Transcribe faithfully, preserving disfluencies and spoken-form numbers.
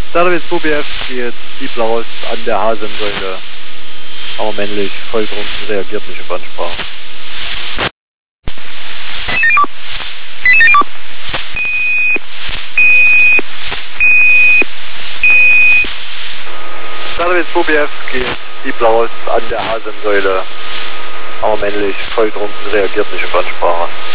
Service U B F geht Diebler raus an der Hasensäule. Aber männlich, volltrunken, reagiert nicht auf Ansprache. Service U B F geht Diebler raus an der Hasensäule. Aber männlich, volltrunken, reagiert nicht auf Ansprache.